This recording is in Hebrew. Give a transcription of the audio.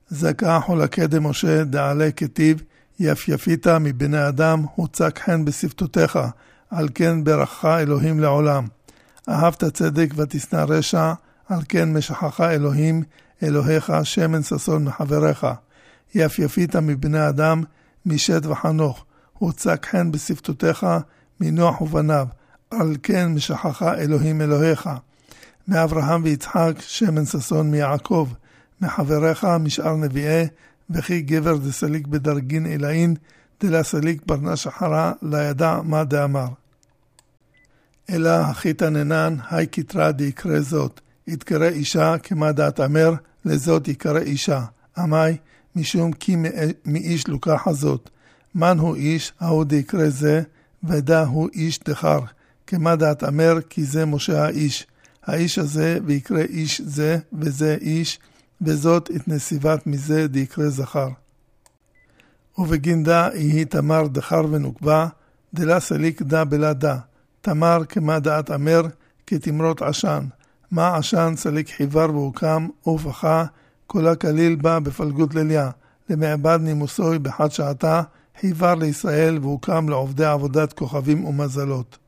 זכה חולקה דמשה דעלה כתיב, יפית מבני אדם, הוצק חן בשפתותיך, על כן ברכך אלוהים לעולם. אהבת צדק ותשנא רשע, על כן משחך אלוהים, אלוהיך שמן ששון מחבריך. יפית מבני אדם, משת וחנוך, הוצק חן בשפתותיך, מנוח ובניו, על כן משחך אלוהים אלוהיך. מאברהם ויצחק, שמן ששון מיעקב, מחבריך משאר נביאי, וכי גבר דסליק בדרגין אלאין, דלה סליק ברנש אחרה, לא ידע מה דאמר. אלא הכי תננן, היי כתרה דיקרא זאת, יתקרא אישה כמה דעת אמר, לזאת יקרא אישה. עמי, משום כי מאיש לוקחה זאת. מן הוא איש, ההוא דיקרא זה, ודא הוא איש דחר. כמה דעת אמר, כי זה משה האיש. האיש הזה ויקרא איש זה, וזה איש, וזאת את נסיבת מזה דיקרא זכר. ובגינדה יהי תמר דחר ונוקבה, דלה סליק דה בלה דה. תמר כמה דעת אמר, כתמרות עשן. מה עשן סליק חיבר והוקם, ופחה, כולה כליל בה בפלגות לליה. למעבד נימוסוי בחד שעתה, חיבר לישראל והוקם לעובדי עבודת כוכבים ומזלות.